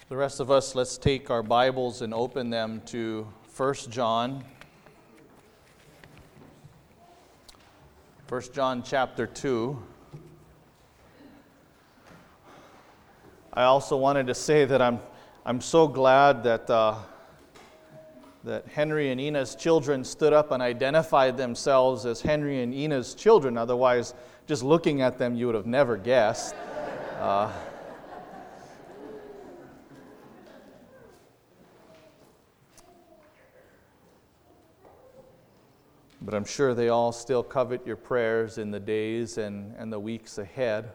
The rest of us, let's take our Bibles and open them to 1 John. 1 John chapter 2. I also wanted to say that I'm so glad that Henry and Ina's children stood up and identified themselves as Henry and Ina's children. Otherwise, just looking at them, you would have never guessed. But I'm sure they all still covet your prayers in the days and the weeks ahead.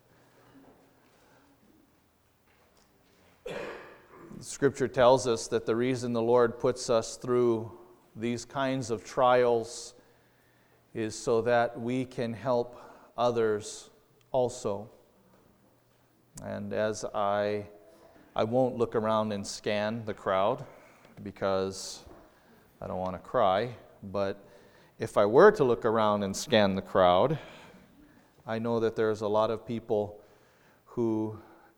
Scripture tells us that the reason the Lord puts us through these kinds of trials is so that we can help others also. And as I won't look around and scan the crowd because I don't want to cry, but if I were to look around and scan the crowd, I know that there's a lot of people who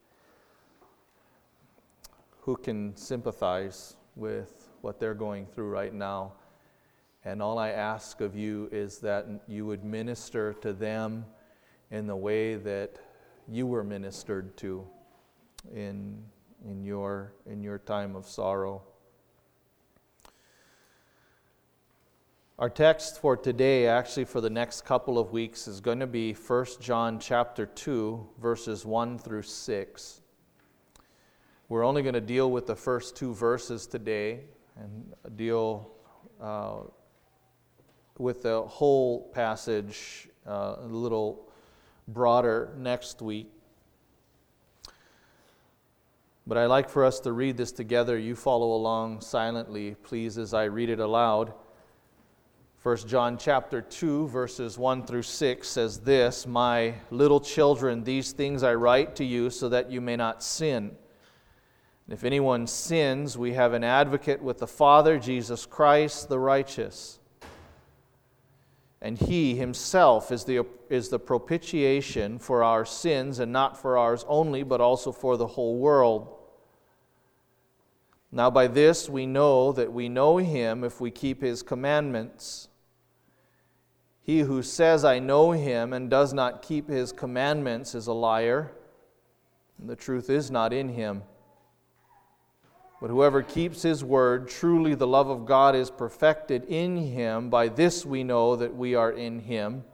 can sympathize with what they're going through right now. And all I ask of you is that you would minister to them in the way that you were ministered to in your time of sorrow. Our text for today, actually for the next couple of weeks, is going to be 1 John chapter 2, verses 1 through 6. We're only going to deal with the first two verses today and deal with the whole passage a little broader next week. But I'd like for us to read this together. You follow along silently, please, as I read it aloud. 1 John chapter 2, verses 1 through 6 says this, "My little children, these things I write to you so that you may not sin. If anyone sins, we have an advocate with the Father, Jesus Christ, the righteous. And He Himself is the propitiation for our sins, and not for ours only, but also for the whole world. Now by this we know that we know Him if we keep His commandments. He who says, 'I know Him,' and does not keep His commandments is a liar, and the truth is not in him. But whoever keeps His word, truly the love of God is perfected in him. By this we know that we are in Him.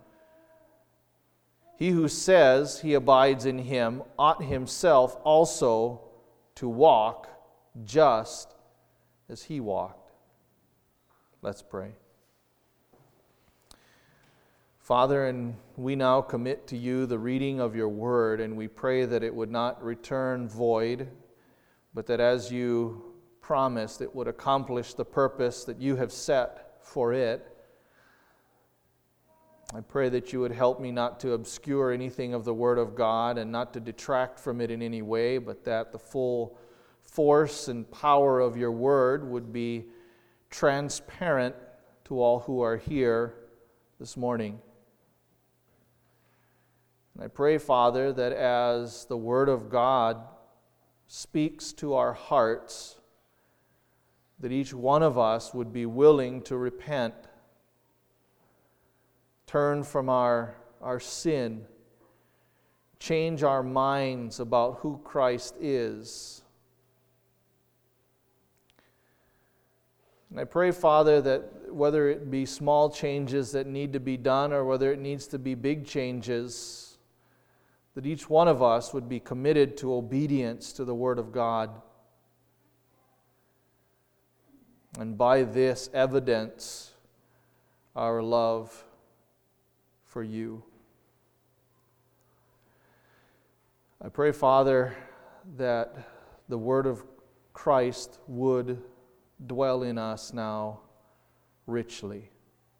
He who says he abides in Him ought himself also to walk just as He walked." Let's pray. Father, and we now commit to You the reading of Your word, and we pray that it would not return void, but that as You promised, it would accomplish the purpose that You have set for it. I pray that You would help me not to obscure anything of the Word of God and not to detract from it in any way, but that the full force and power of Your word would be transparent to all who are here this morning. And I pray, Father, that as the Word of God speaks to our hearts, that each one of us would be willing to repent, turn from our sin, change our minds about who Christ is. And I pray, Father, that whether it be small changes that need to be done or whether it needs to be big changes, that each one of us would be committed to obedience to the Word of God. And by this evidence our love for You. I pray, Father, that the Word of Christ would dwell in us now richly.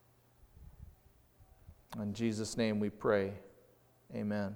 In Jesus' name we pray. Amen.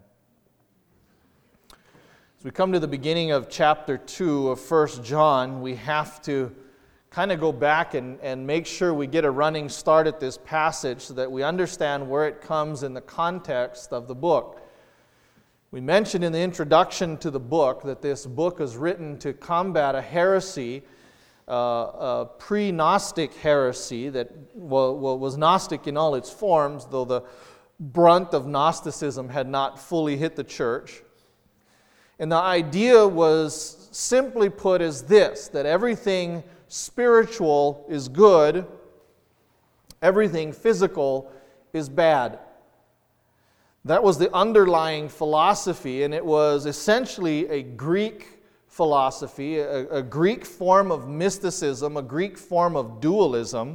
As we come to the beginning of chapter 2 of 1 John, we have to kind of go back and make sure we get a running start at this passage so that we understand where it comes in the context of the book. We mentioned in the introduction to the book that this book is written to combat a heresy, a pre-Gnostic heresy that was Gnostic in all its forms, though the brunt of Gnosticism had not fully hit the church. And the idea was simply put as this, that everything spiritual is good, everything physical is bad. That was the underlying philosophy, and it was essentially a Greek philosophy, a Greek form of mysticism, a Greek form of dualism.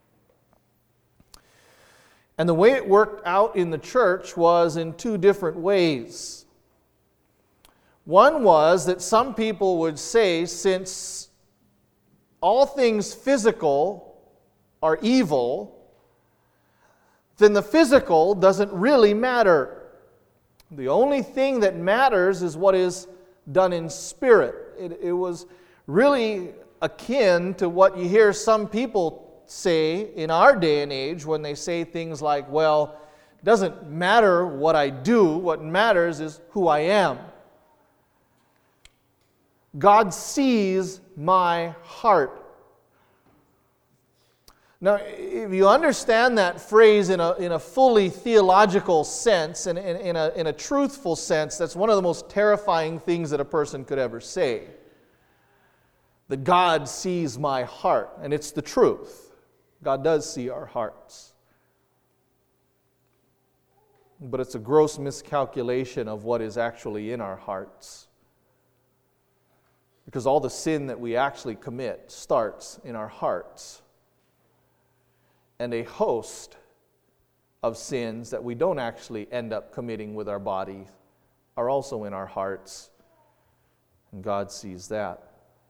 And the way it worked out in the church was in two different ways. One was that some people would say, since all things physical are evil, then the physical doesn't really matter. The only thing that matters is what is done in spirit. It was really akin to what you hear some people say in our day and age when they say things like, well, it doesn't matter what I do, what matters is who I am. God sees my heart. Now, if you understand that phrase in a fully theological sense and in a truthful sense, that's one of the most terrifying things that a person could ever say. That God sees my heart, and it's the truth. God does see our hearts. But it's a gross miscalculation of what is actually in our hearts. Because all the sin that we actually commit starts in our hearts. And a host of sins that we don't actually end up committing with our body are also in our hearts. And God sees that.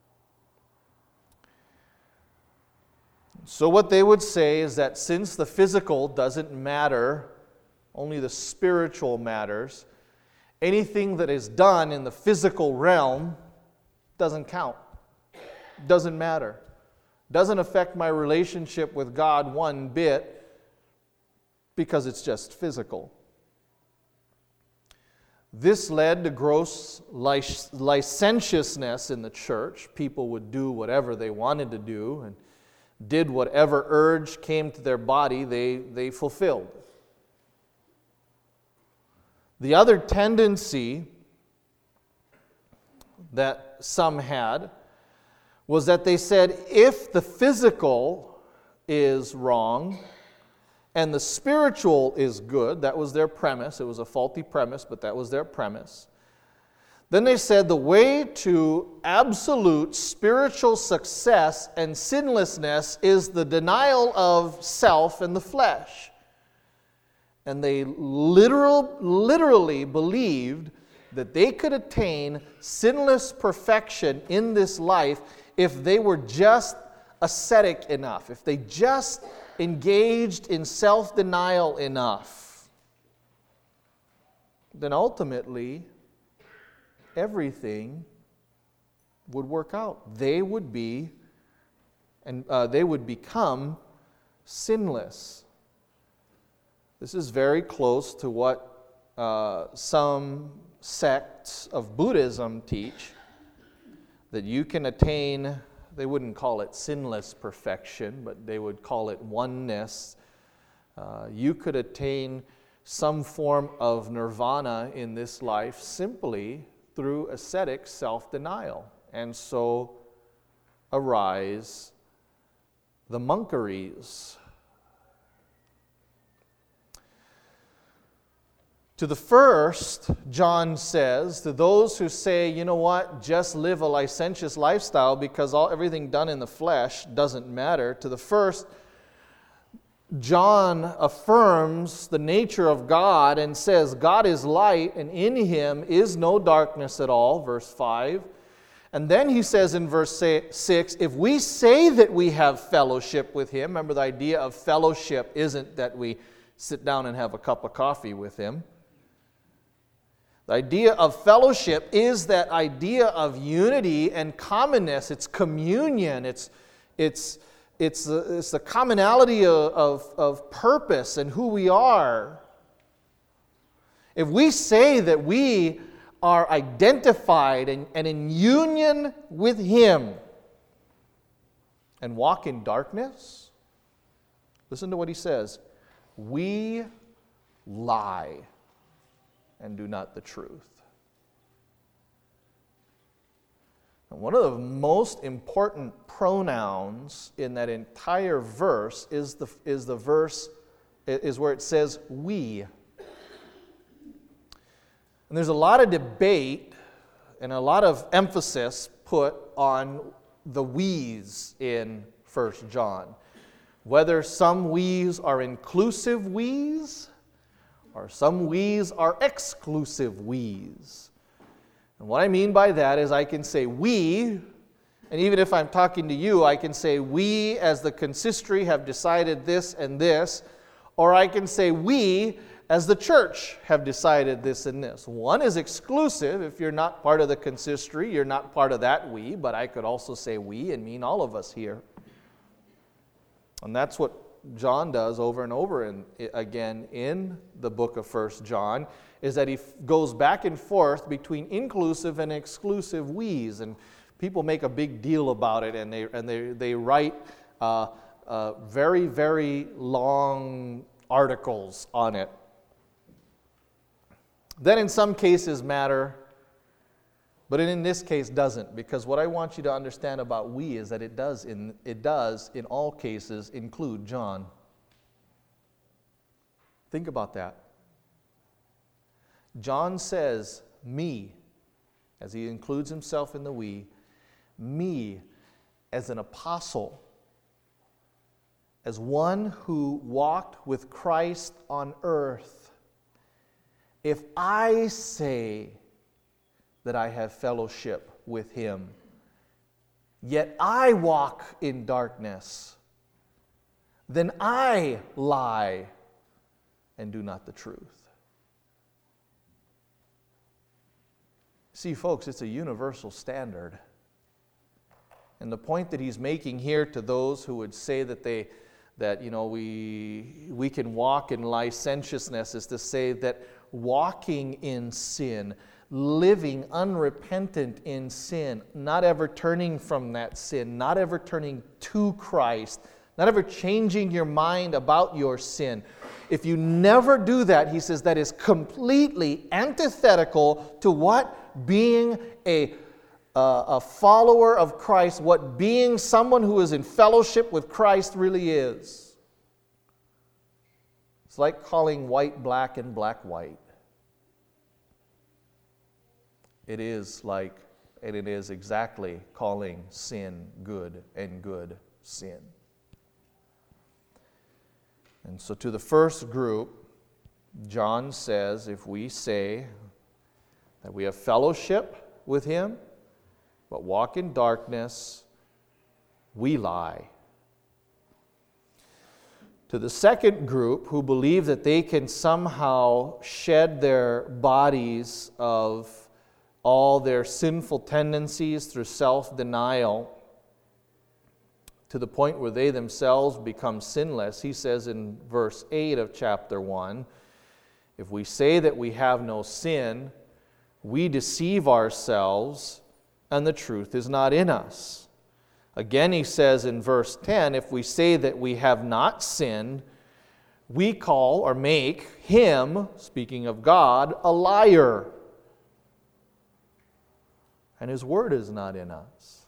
So what they would say is that since the physical doesn't matter, only the spiritual matters, anything that is done in the physical realm doesn't count, doesn't matter. Doesn't affect my relationship with God one bit because it's just physical. This led to gross licentiousness in the church. People would do whatever they wanted to do and did whatever urge came to their body, they fulfilled. The other tendency that some had was that they said if the physical is wrong and the spiritual is good, that was their premise. It was a faulty premise, but that was their premise. Then they said the way to absolute spiritual success and sinlessness is the denial of self and the flesh. And they literally believed that they could attain sinless perfection in this life if they were just ascetic enough, if they just engaged in self-denial enough. Then ultimately, everything would work out. They would become sinless. This is very close to what some sects of Buddhism teach, that you can attain, they wouldn't call it sinless perfection, but they would call it oneness. You could attain some form of nirvana in this life simply through ascetic self-denial. And so arise the monkeries. To the first, John says, to those who say, you know what, just live a licentious lifestyle because everything done in the flesh doesn't matter. To the first, John affirms the nature of God and says, God is light and in Him is no darkness at all, verse 5. And then he says in verse 6, if we say that we have fellowship with Him, remember the idea of fellowship isn't that we sit down and have a cup of coffee with Him. The idea of fellowship is that idea of unity and commonness. It's communion. It's the commonality of purpose and who we are. if we say that we are identified and in union with Him and walk in darkness, listen to what he says. We lie and do not the truth. And one of the most important pronouns in that entire verse is where it says we. And there's a lot of debate and a lot of emphasis put on the we's in 1 John. Whether some we's are inclusive we's or some we's are exclusive we's. And what I mean by that is I can say we, and even if I'm talking to you, I can say we as the consistory have decided this and this, or I can say we as the church have decided this and this. One is exclusive. If you're not part of the consistory, you're not part of that we, but I could also say we and mean all of us here. And that's what John does over and over again in the book of 1 John, is that he goes back and forth between inclusive and exclusive we's. And people make a big deal about it, and they write very, very long articles on it. Then in some cases matter, but in this case doesn't, because what I want you to understand about we is that it does in all cases include John. Think about that. John says me, as he includes himself in the we, me as an apostle, as one who walked with Christ on earth. If I say that I have fellowship with Him, yet I walk in darkness, then I lie and do not the truth. See, folks, it's a universal standard. And the point that he's making here to those who would say that we can walk in licentiousness is to say that walking in sin, living unrepentant in sin, not ever turning from that sin, not ever turning to Christ, not ever changing your mind about your sin. If you never do that, he says, that is completely antithetical to what being a follower of Christ, what being someone who is in fellowship with Christ really is. It's like calling white black and black white. It is exactly calling sin good and good sin. And so to the first group, John says, if we say that we have fellowship with Him, but walk in darkness, we lie. To the second group, who believe that they can somehow shed their bodies of all their sinful tendencies through self-denial to the point where they themselves become sinless, he says in verse 8 of chapter 1, if we say that we have no sin, we deceive ourselves, and the truth is not in us. Again, he says in verse 10, if we say that we have not sinned, we call or make Him, speaking of God, a liar, and His word is not in us.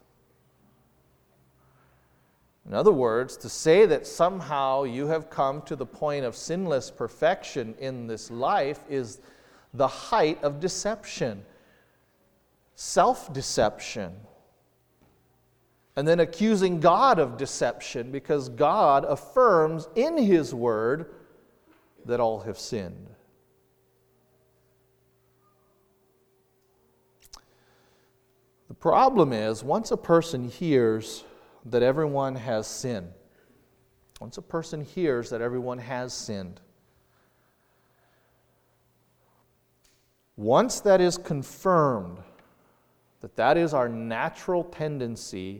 In other words, to say that somehow you have come to the point of sinless perfection in this life is the height of deception, self-deception, and then accusing God of deception because God affirms in His word that all have sinned. The problem is, once a person hears that everyone has sinned, once a person hears that everyone has sinned, once that is confirmed, that that is our natural tendency,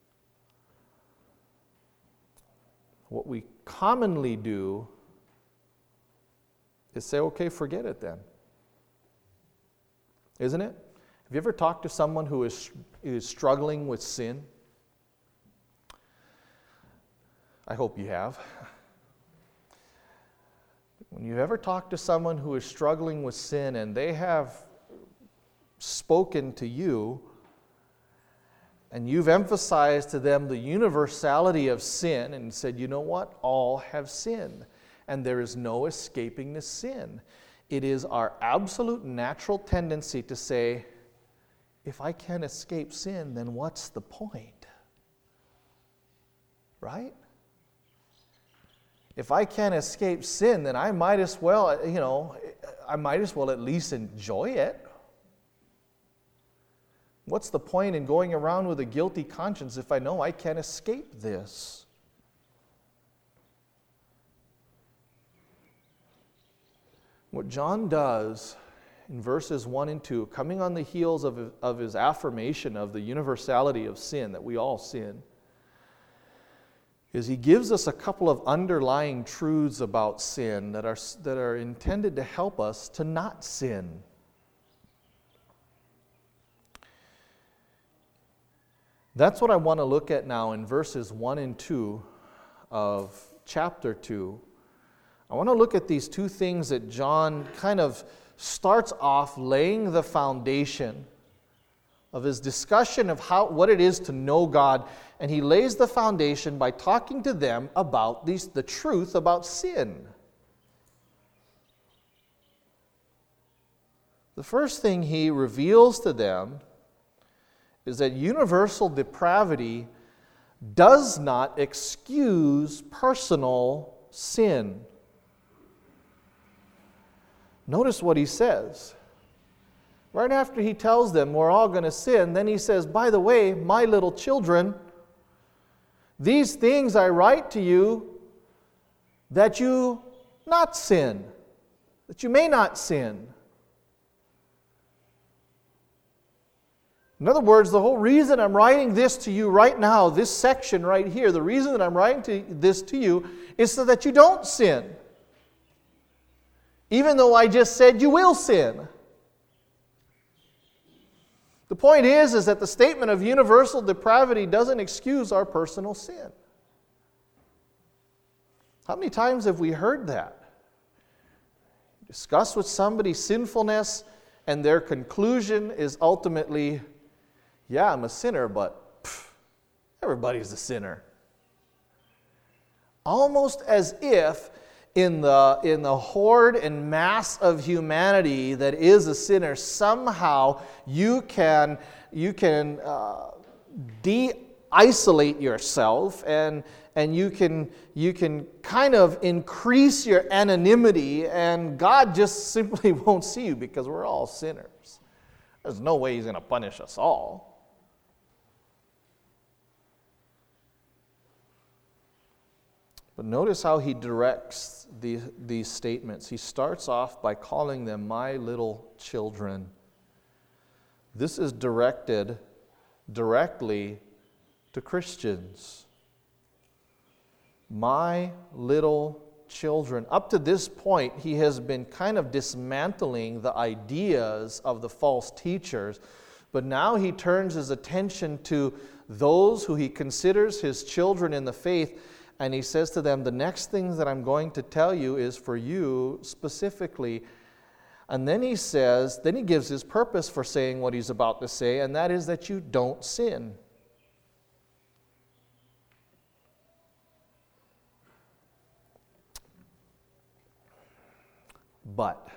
what we commonly do is say, okay, forget it then. isn't it? Have you ever talked to someone who is struggling with sin? I hope you have. When you ever talk to someone who is struggling with sin and they have spoken to you and you've emphasized to them the universality of sin and said, you know what? All have sinned and there is no escaping the sin. It is our absolute natural tendency to say, if I can't escape sin, then what's the point? Right? If I can't escape sin, then I might as well, at least enjoy it. What's the point in going around with a guilty conscience if I know I can't escape this? What John does in verses 1 and 2, coming on the heels of his affirmation of the universality of sin, that we all sin, is he gives us a couple of underlying truths about sin that are intended to help us to not sin. That's what I want to look at now in verses 1 and 2 of chapter 2. I want to look at these two things that John kind of starts off laying the foundation of his discussion of what it is to know God, and he lays the foundation by talking to them about the truth about sin. The first thing he reveals to them is that universal depravity does not excuse personal sin. Notice what he says. Right after he tells them we're all going to sin, then he says, by the way, my little children, these things I write to you that you not sin, that you may not sin. In other words, the whole reason I'm writing this to you right now, this section right here, the reason that I'm writing this to you is so that you don't sin. Even though I just said you will sin. The point is that the statement of universal depravity doesn't excuse our personal sin. How many times have we heard that? Discuss with somebody sinfulness, and their conclusion is ultimately, yeah, I'm a sinner, but everybody's a sinner. Almost as if in the horde and mass of humanity that is a sinner, somehow you can de-isolate yourself and you can kind of increase your anonymity, and God just simply won't see you because we're all sinners. There's no way He's going to punish us all. But notice how he directs these statements. He starts off by calling them my little children. This is directed directly to Christians. My little children. Up to this point, he has been kind of dismantling the ideas of the false teachers, but now he turns his attention to those who he considers his children in the faith. And he says to them, the next thing that I'm going to tell you is for you specifically. And then he gives his purpose for saying what he's about to say, and that is that you don't sin. But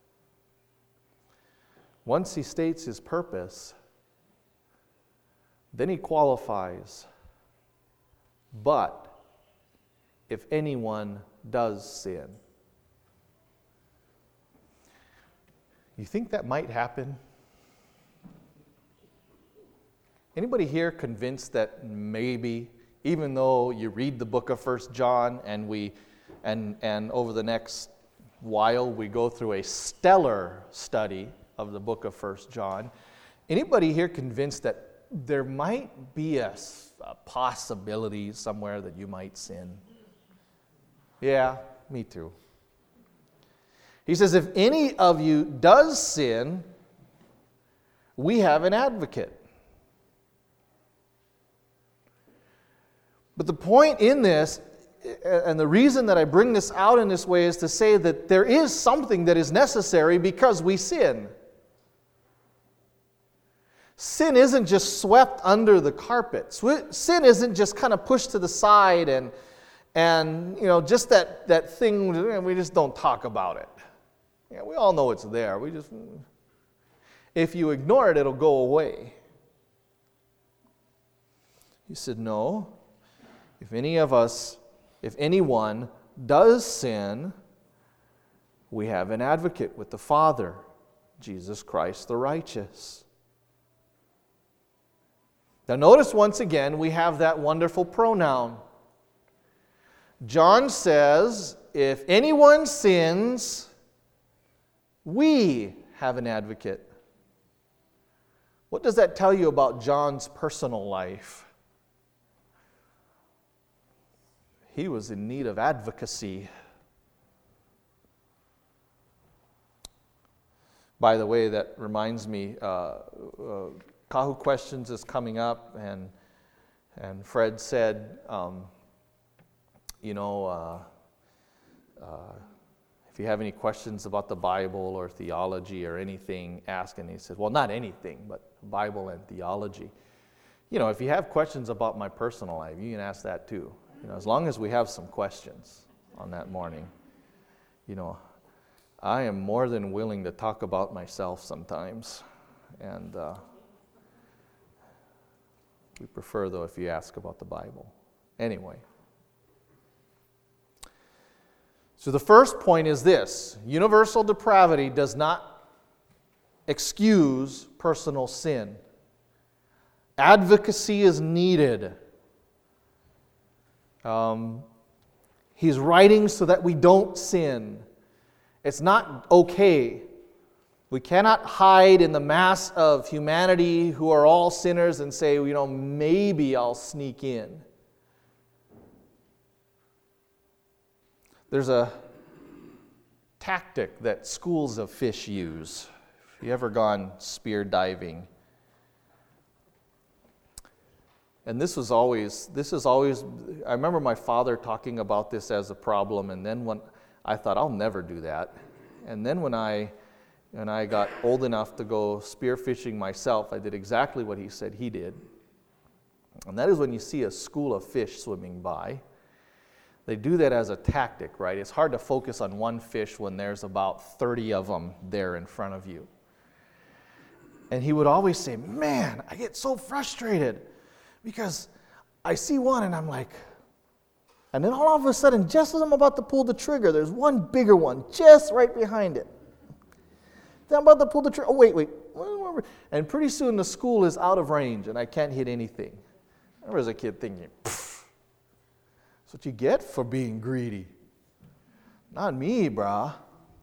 once he states his purpose, then he qualifies. But if anyone does sin. You think that might happen? Anybody here convinced that maybe, even though you read the book of 1 John and over the next while we go through a stellar study of the book of 1 John, anybody here convinced that there might be a possibility somewhere that you might sin? Yeah, me too. He says, if any of you does sin, We have an advocate. But the point in this, and the reason that I bring this out in this way, is to say that there is something that is necessary because we sin. Sin isn't just swept under the carpet. Sin isn't just kind of pushed to the side and just that thing, we just don't talk about it. Yeah, we all know it's there. If you ignore it, it'll go away. He said, no. If anyone does sin, we have an advocate with the Father, Jesus Christ the righteous. Now notice once again, we have that wonderful pronoun. John says, if anyone sins, we have an advocate. What does that tell you about John's personal life? He was in need of advocacy. By the way, that reminds me, Kahu Questions is coming up, and Fred said, if you have any questions about the Bible or theology or anything, ask. And he said, well, not anything, but Bible and theology. If you have questions about my personal life, you can ask that too. As long as we have some questions on that morning. I am more than willing to talk about myself sometimes. And we prefer, though, if you ask about the Bible. Anyway. So the first point is this: universal depravity does not excuse personal sin. Advocacy is needed. He's writing so that we don't sin. It's not okay. We cannot hide in the mass of humanity who are all sinners and say, maybe I'll sneak in. There's a tactic that schools of fish use. If you ever gone spear diving, and this is always, I remember my father talking about this as a problem, and then when I thought, I'll never do that. And then when I got old enough to go spear fishing myself, I did exactly what he said he did. And that is when you see a school of fish swimming by. They do that as a tactic, right? It's hard to focus on one fish when there's about 30 of them there in front of you. And he would always say, man, I get so frustrated because I see one and I'm like, and then all of a sudden, just as I'm about to pull the trigger, there's one bigger one just right behind it. Then I'm about to pull the trigger. Oh, wait. And pretty soon the school is out of range and I can't hit anything. I remember as a kid thinking, that's what you get for being greedy. Not me, brah.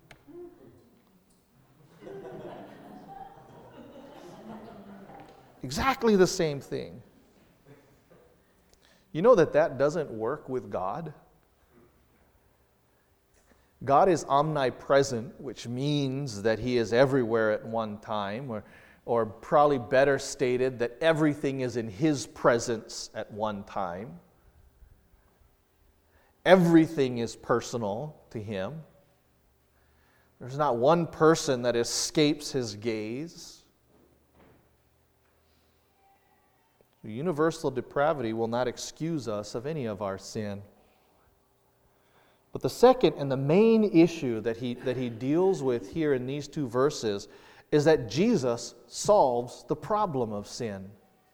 Exactly the same thing. You know that doesn't work with God? God is omnipresent, which means that He is everywhere at one time, or probably better stated, that everything is in His presence at one time. Everything is personal to Him. There's not one person that escapes His gaze. Universal depravity will not excuse us of any of our sin. But the second and the main issue that he deals with here in these two verses is that Jesus solves the problem of sin.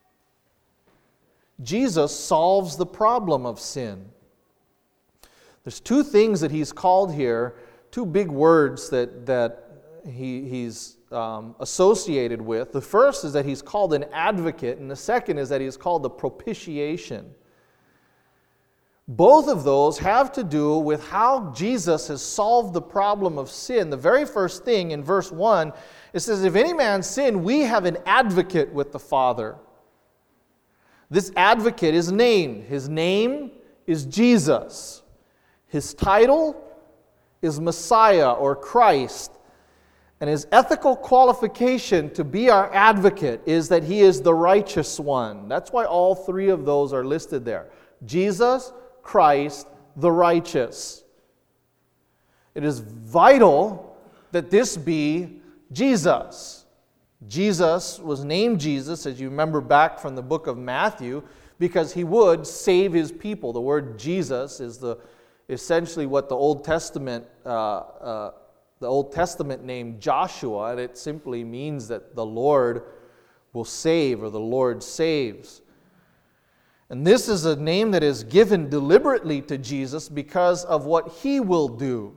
Jesus solves the problem of sin. There's two things that he's called here, two big words that he's associated with. The first is that he's called an advocate, and the second is that he's called the propitiation. Both of those have to do with how Jesus has solved the problem of sin. The very first thing in verse 1, it says, if any man sin, we have an advocate with the Father. This advocate is named. His name is Jesus. His title is Messiah or Christ. And his ethical qualification to be our advocate is that he is the righteous one. That's why all three of those are listed there. Jesus, Christ, the righteous. It is vital that this be Jesus. Jesus was named Jesus, as you remember back from the book of Matthew, because he would save his people. The word Jesus is essentially what the Old Testament named Joshua, and it simply means that the Lord will save, or the Lord saves. And this is a name that is given deliberately to Jesus because of what he will do.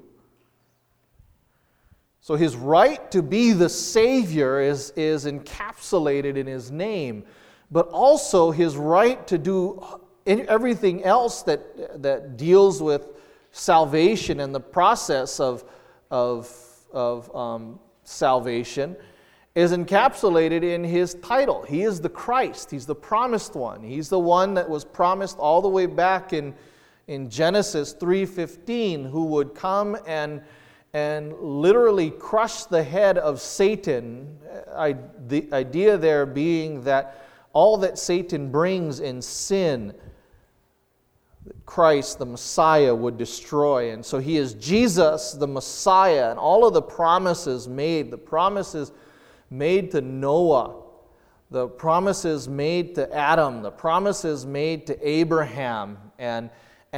So his right to be the Savior is encapsulated in his name, but also his right to do everything else that deals with salvation and the process of salvation is encapsulated in his title. He is the Christ. He's the promised one. He's the one that was promised all the way back in Genesis 3:15, who would come and literally crush the head of Satan. The idea there being that all that Satan brings in sin, Christ, the Messiah, would destroy. And so he is Jesus, the Messiah, and all of the promises made to Noah, the promises made to Adam, the promises made to Abraham and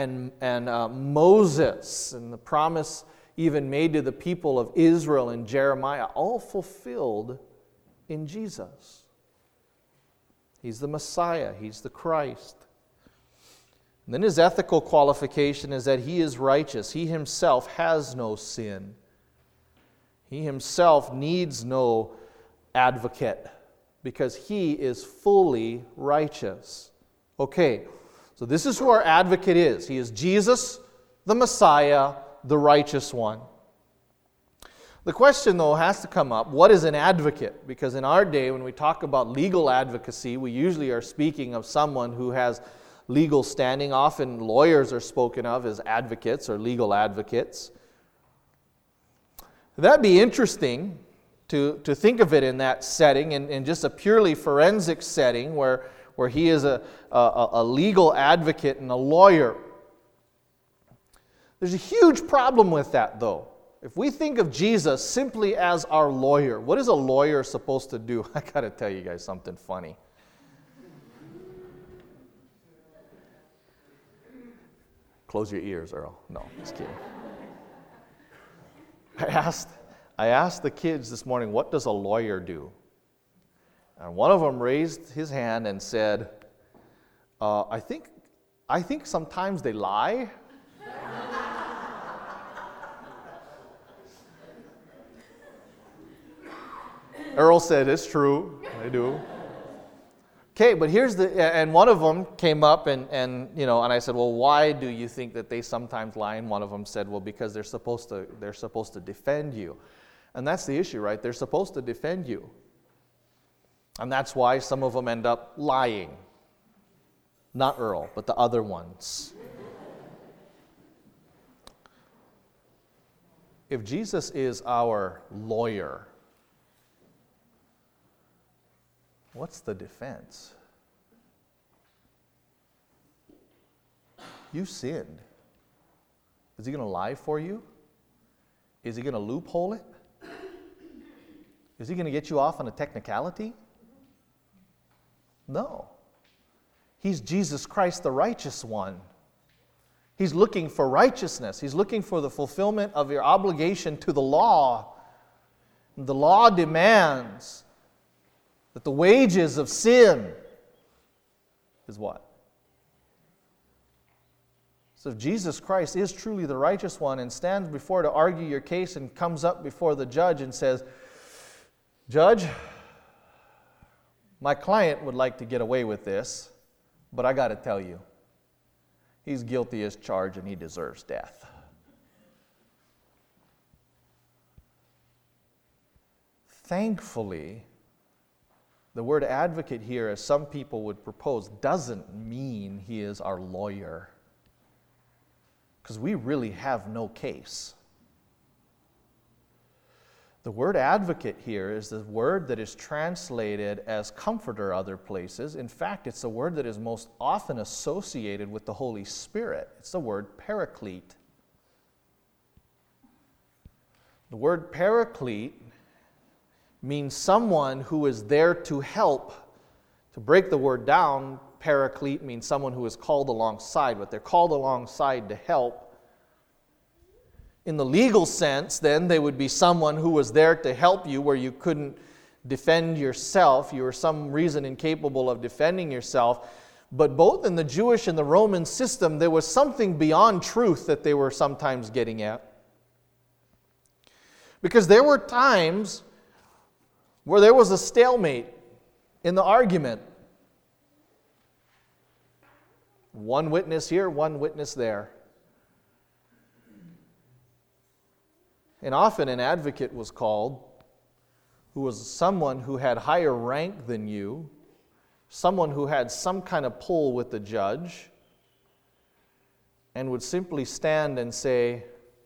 Moses, and the promise even made to the people of Israel and Jeremiah, all fulfilled in Jesus. He's the Messiah. He's the Christ. And then his ethical qualification is that he is righteous. He himself has no sin. He himself needs no advocate because he is fully righteous. Okay, so this is who our advocate is. He is Jesus, the Messiah, the righteous one. The question, though, has to come up, what is an advocate? Because in our day, when we talk about legal advocacy, we usually are speaking of someone who has legal standing. Often lawyers are spoken of as advocates or legal advocates. That'd be interesting to think of it in that setting, in just a purely forensic setting where he is a legal advocate and a lawyer. There's a huge problem with that, though. If we think of Jesus simply as our lawyer, what is a lawyer supposed to do? I got to tell you guys something funny. Close your ears, Earl. No, just kidding. I asked the kids this morning, what does a lawyer do? And one of them raised his hand and said, I think sometimes they lie. Earl said, it's true, they do. Okay, but and one of them came up and I said, well, why do you think that they sometimes lie? And one of them said, well, because they're supposed to defend you. And that's the issue, right? They're supposed to defend you. And that's why some of them end up lying. Not Earl, but the other ones. If Jesus is our lawyer, what's the defense? You sinned. Is he going to lie for you? Is he going to loophole it? Is he going to get you off on a technicality? No. He's Jesus Christ, the righteous one. He's looking for righteousness. He's looking for the fulfillment of your obligation to the law. The law demands that the wages of sin is what? So if Jesus Christ is truly the righteous one and stands before to argue your case and comes up before the judge and says, Judge, my client would like to get away with this, but I got to tell you, he's guilty as charged and he deserves death. Thankfully, the word advocate here, as some people would propose, doesn't mean he is our lawyer. Because we really have no case. The word advocate here is the word that is translated as comforter other places. In fact, it's the word that is most often associated with the Holy Spirit. It's the word paraclete. The word paraclete means someone who is there to help. To break the word down, paraclete means someone who is called alongside, but they're called alongside to help. In the legal sense, then, they would be someone who was there to help you where you couldn't defend yourself. You were some reason incapable of defending yourself. But both in the Jewish and the Roman system, there was something beyond truth that they were sometimes getting at. Because there were times where there was a stalemate in the argument. One witness here, one witness there. And often an advocate was called, who was someone who had higher rank than you, someone who had some kind of pull with the judge, and would simply stand and say,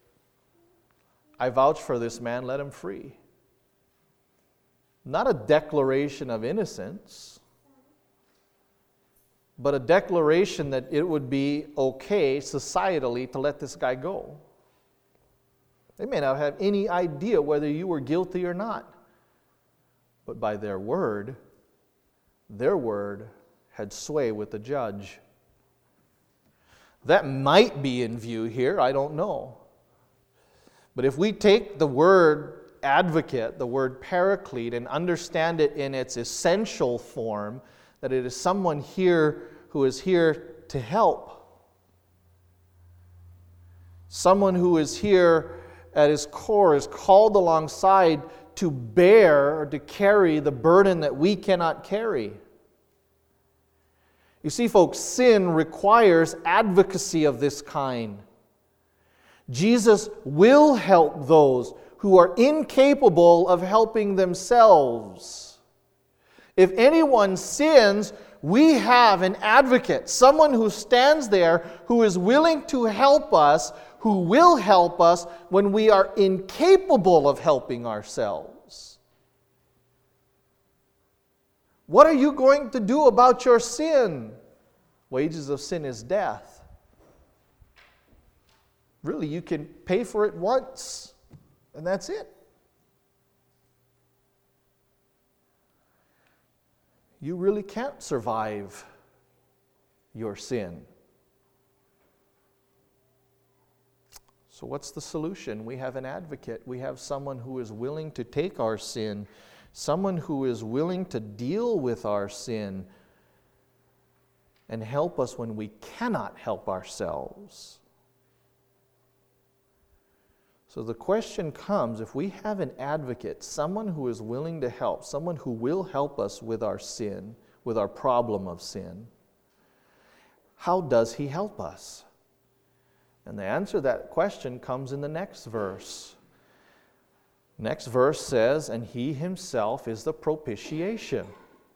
I vouch for this man, let him free. Not a declaration of innocence, but a declaration that it would be okay societally to let this guy go. They may not have any idea whether you were guilty or not, but by their word had sway with the judge. That might be in view here, I don't know. But if we take the word advocate, the word paraclete, and understand it in its essential form, that it is someone here who is here to help. Someone who is here at his core is called alongside to bear or to carry the burden that we cannot carry. You see, folks, sin requires advocacy of this kind. Jesus will help those who are incapable of helping themselves. If anyone sins, we have an advocate, someone who stands there, who is willing to help us, who will help us when we are incapable of helping ourselves. What are you going to do about your sin? Wages of sin is death. Really, you can pay for it once, and that's it. You really can't survive your sin. So what's the solution? We have an advocate. We have someone who is willing to take our sin, someone who is willing to deal with our sin and help us when we cannot help ourselves. So the question comes, if we have an advocate, someone who is willing to help, someone who will help us with our sin, with our problem of sin, how does he help us? And the answer to that question comes in the next verse. Next verse says, and he himself is the propitiation.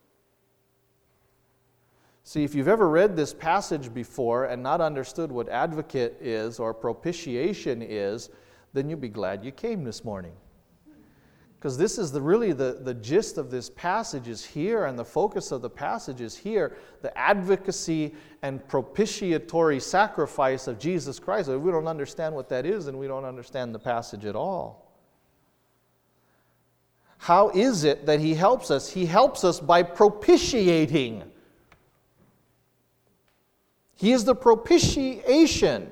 See, if you've ever read this passage before and not understood what advocate is or propitiation is, then you'll be glad you came this morning. Because this is really the gist of this passage is here, and the focus of the passage is here, the advocacy and propitiatory sacrifice of Jesus Christ. If we don't understand what that is, then we don't understand the passage at all. How is it that he helps us? He helps us by propitiating. He is the propitiation.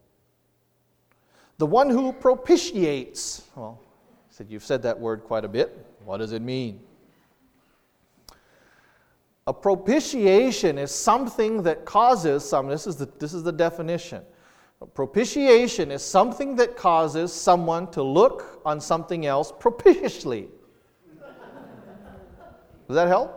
The one who propitiates. Well, I said you've said that word quite a bit. What does it mean? A propitiation is something that causes some. This is the definition. A propitiation is something that causes someone to look on something else propitiously. Does that help?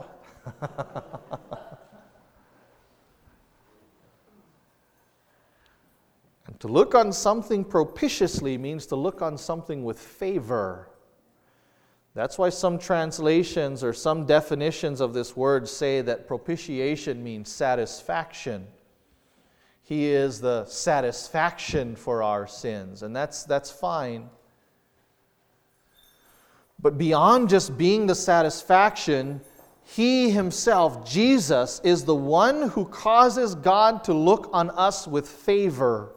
And to look on something propitiously means to look on something with favor. That's why some translations or some definitions of this word say that propitiation means satisfaction. He is the satisfaction for our sins, and that's fine. But beyond just being the satisfaction, He Himself, Jesus, is the one who causes God to look on us with favor.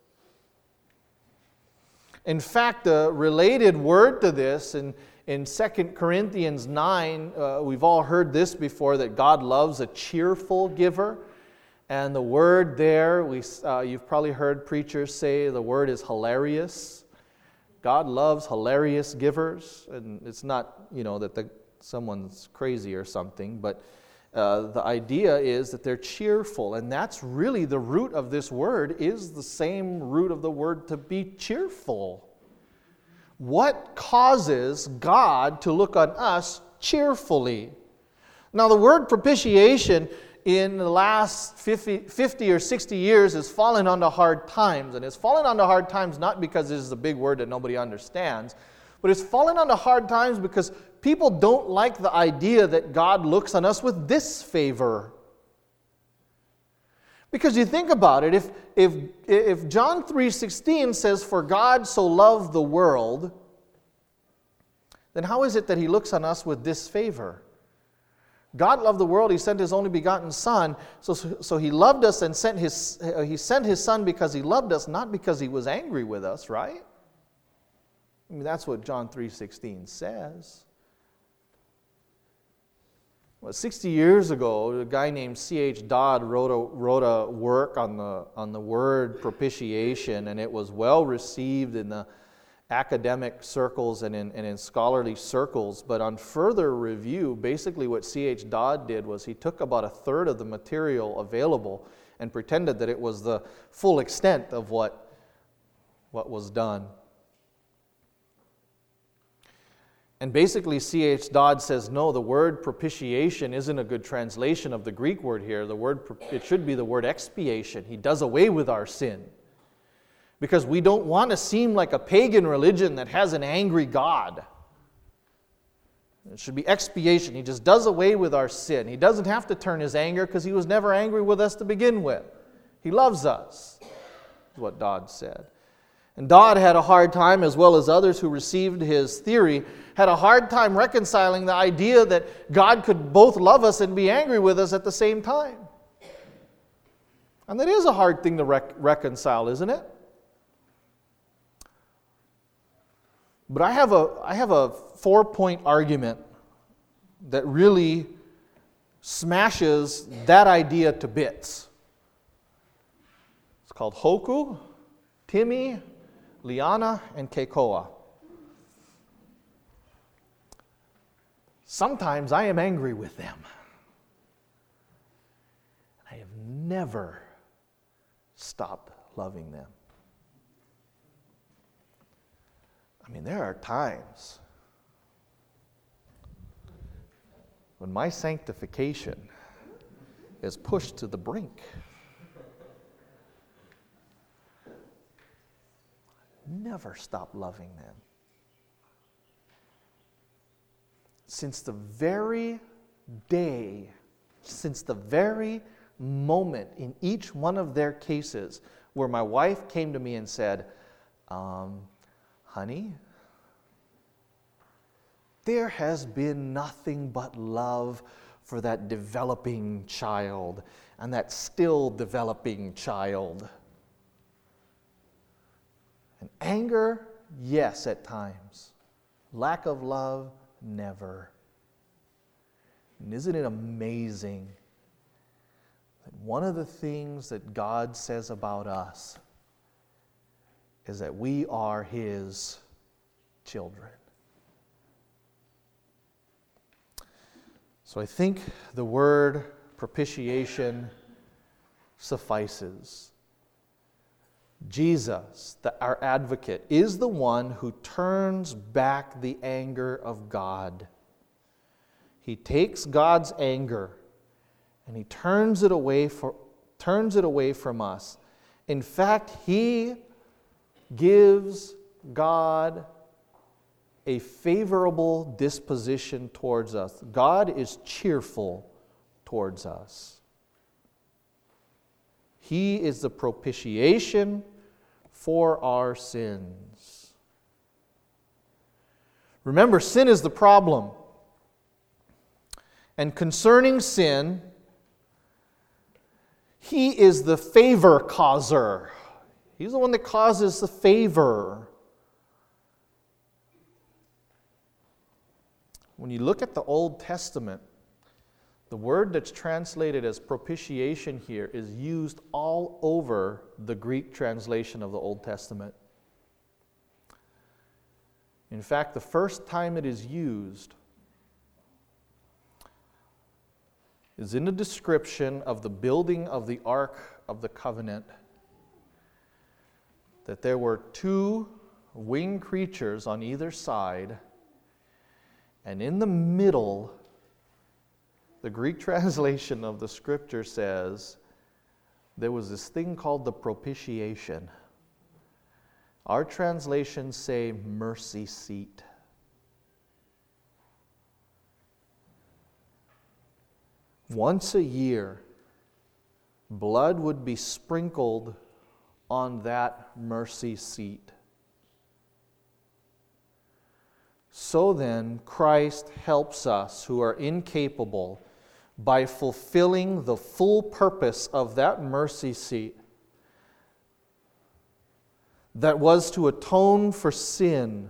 In fact, the related word to this in 2 Corinthians 9, we've all heard this before, that God loves a cheerful giver. And the word there, you've probably heard preachers say the word is hilarious. God loves hilarious givers. And it's not, that someone's crazy or something, but the idea is that they're cheerful. And that's really the root of this word, is the same root of the word to be cheerful. What causes God to look on us cheerfully? Now, the word propitiation in the last 50 or 60 years has fallen onto hard times. And it's fallen onto hard times not because this is a big word that nobody understands, but it's fallen onto hard times because people don't like the idea that God looks on us with disfavor. Because you think about it, if John 3:16 says, "For God so loved the world," then how is it that He looks on us with disfavor? God loved the world, He sent His only begotten Son, so He loved us and He sent His Son because He loved us, not because He was angry with us, right? I mean, that's what John 3:16 says. Well, 60 years ago, a guy named C.H. Dodd wrote a work on the word propitiation, and it was well received in the academic circles and in scholarly circles. But on further review, basically what C.H. Dodd did was he took about a third of the material available and pretended that it was the full extent of what was done. And basically, C.H. Dodd says, no, the word propitiation isn't a good translation of the Greek word here. It should be the word expiation. He does away with our sin. Because we don't want to seem like a pagan religion that has an angry God. It should be expiation. He just does away with our sin. He doesn't have to turn His anger because He was never angry with us to begin with. He loves us, is what Dodd said. And Dodd had a hard time, as well as others who received his theory, had a hard time reconciling the idea that God could both love us and be angry with us at the same time. And that is a hard thing to reconcile, isn't it? But I have a 4-point argument that really smashes that idea to bits. It's called Hoku, Timmy, Liana, and Keikoa. Sometimes I am angry with them. I have never stopped loving them. I mean, there are times when my sanctification is pushed to the brink. Never stop loving them. Since the very day, since the very moment in each one of their cases where my wife came to me and said, honey, there has been nothing but love for that developing child and that still developing child. And anger, yes, at times. Lack of love, never. And isn't it amazing that one of the things that God says about us is that we are His children? So I think the word propitiation suffices. Jesus, our advocate, is the one who turns back the anger of God. He takes God's anger and He turns it away from us. In fact, He gives God a favorable disposition towards us. God is cheerful towards us. He is the propitiation for our sins. Remember, sin is the problem. And concerning sin, He is the favor causer. He's the one that causes the favor. When you look at the Old Testament, the word that's translated as propitiation here is used all over the Greek translation of the Old Testament. In fact, the first time it is used is in the description of the building of the Ark of the Covenant, that there were 2 winged creatures on either side, and in the middle, the Greek translation of the scripture says, there was this thing called the propitiation. Our translations say mercy seat. Once a year, blood would be sprinkled on that mercy seat. So then, Christ helps us who are incapable by fulfilling the full purpose of that mercy seat that was to atone for sin.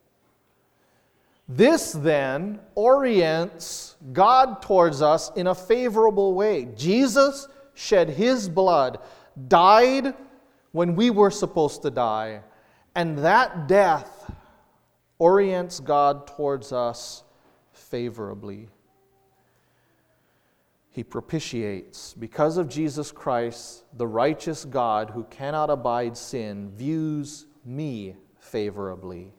This then orients God towards us in a favorable way. Jesus shed His blood, died when we were supposed to die, and that death orients God towards us favorably. He propitiates. Because of Jesus Christ, the righteous God who cannot abide sin views me favorably.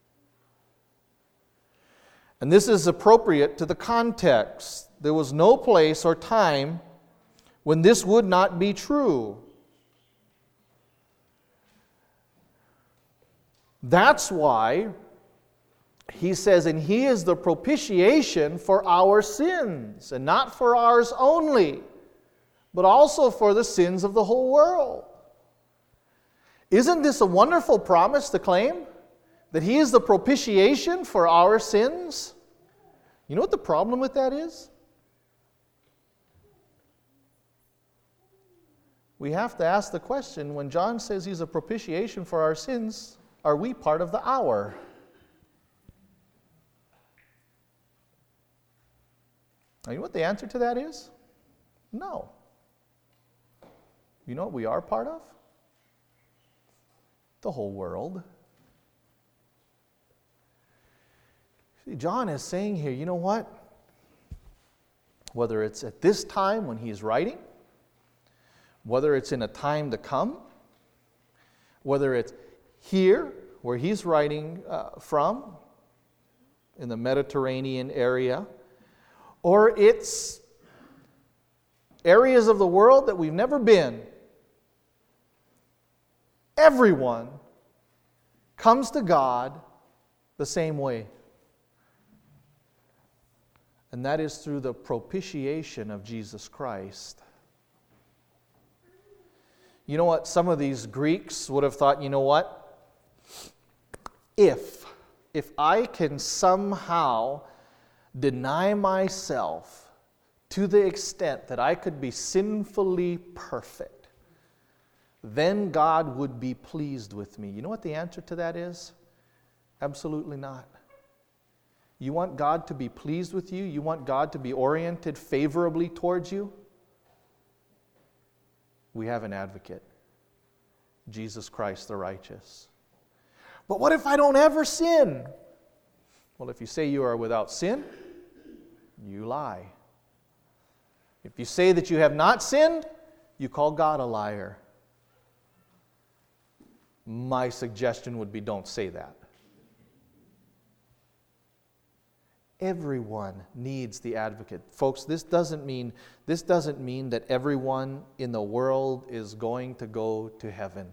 And this is appropriate to the context. There was no place or time when this would not be true. That's why He says, and He is the propitiation for our sins, and not for ours only, but also for the sins of the whole world. Isn't this a wonderful promise to claim? That He is the propitiation for our sins? You know what the problem with that is? We have to ask the question, when John says He's a propitiation for our sins, are we part of the hour? You know what the answer to that is? No. You know what we are part of? The whole world. See, John is saying here, you know what? Whether it's at this time when he's writing, whether it's in a time to come, whether it's here where he's writing from, in the Mediterranean area, or it's areas of the world that we've never been, everyone comes to God the same way. And that is through the propitiation of Jesus Christ. You know what? Some of these Greeks would have thought, you know what? If I can somehow deny myself to the extent that I could be sinfully perfect, then God would be pleased with me. You know what the answer to that is? Absolutely not. You want God to be pleased with you? You want God to be oriented favorably towards you? We have an advocate, Jesus Christ the righteous. But what if I don't ever sin? Well, if you say you are without sin, you lie. If you say that you have not sinned, you call God a liar. My suggestion would be don't say that. Everyone needs the advocate. Folks, this doesn't mean that everyone in the world is going to go to heaven.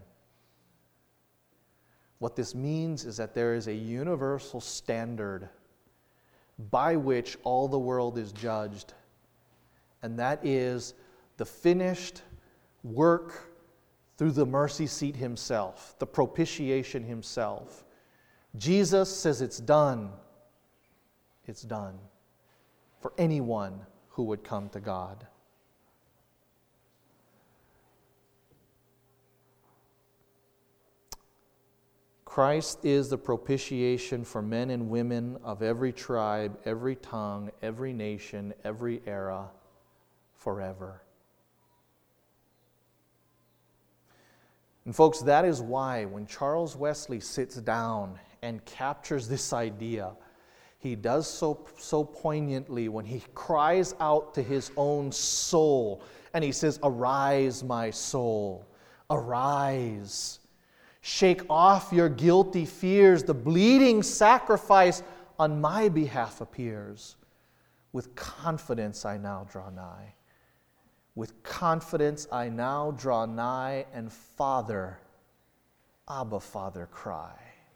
What this means is that there is a universal standard by which all the world is judged, and that is the finished work through the mercy seat Himself, the propitiation Himself. Jesus says it's done. it's done for anyone who would come to God. Christ is the propitiation for men and women of every tribe, every tongue, every nation, every era, forever. And folks, that is why when Charles Wesley sits down and captures this idea, he does so poignantly when he cries out to his own soul and he says, "Arise, my soul, arise. Shake off your guilty fears. The bleeding sacrifice on my behalf appears. With confidence I now draw nigh. With confidence I now draw nigh, and Father, Abba, Father, cry."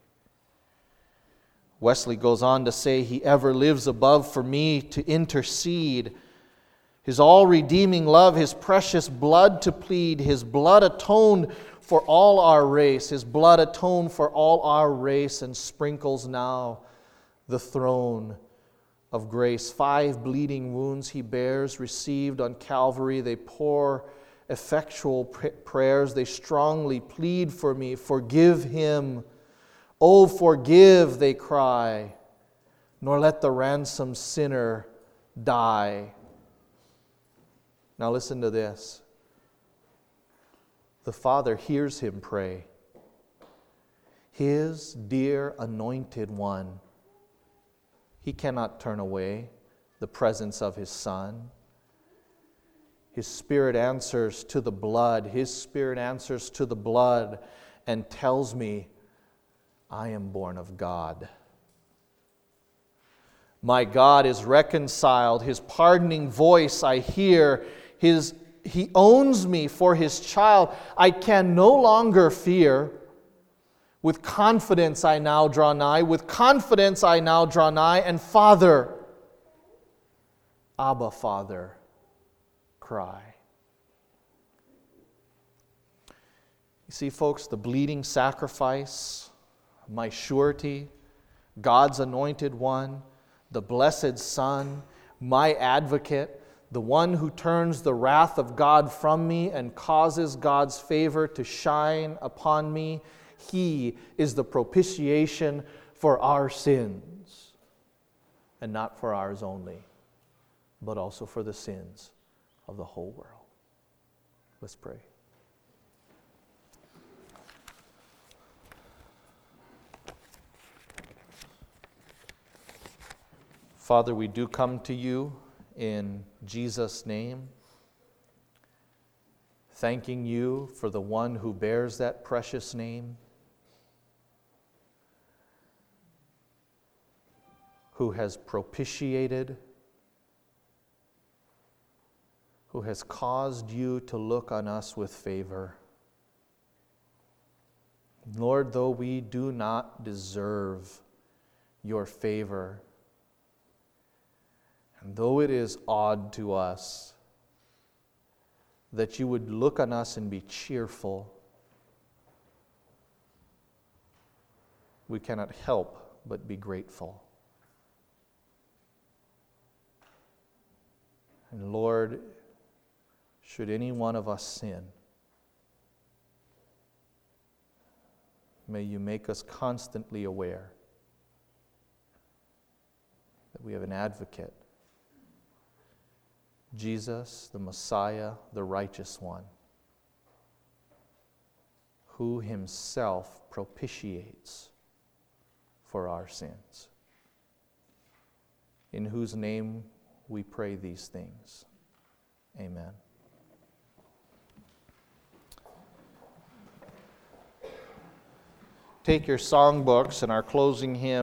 Wesley goes on to say, "He ever lives above for me to intercede. His all-redeeming love, His precious blood to plead. His blood atoned for all our race. His blood atoned for all our race and sprinkles now the throne of grace. 5 bleeding wounds He bears, received on Calvary. They pour effectual prayers. They strongly plead for me. Forgive him. Oh, forgive, they cry. Nor let the ransomed sinner die." Now listen to this. The Father hears him pray. His dear anointed one. He cannot turn away the presence of His Son. His Spirit answers to the blood. His Spirit answers to the blood and tells me, I am born of God. My God is reconciled. His pardoning voice I hear. He owns me for His child. I can no longer fear. With confidence I now draw nigh. With confidence I now draw nigh. And Father, Abba, Father, cry. You see, folks, the bleeding sacrifice, my surety, God's anointed one, the blessed Son, my advocate, the one who turns the wrath of God from me and causes God's favor to shine upon me, He is the propitiation for our sins, and not for ours only, but also for the sins of the whole world. Let's pray. Father, we do come to You in Jesus' name, thanking You for the one who bears that precious name, who has propitiated, who has caused You to look on us with favor. Lord, though we do not deserve Your favor, and though it is odd to us that You would look on us and be cheerful, we cannot help but be grateful. And Lord, should any one of us sin, may You make us constantly aware that we have an advocate, Jesus, the Messiah, the righteous one, who Himself propitiates for our sins, in whose name we pray these things. Amen. Take your songbooks and our closing hymn.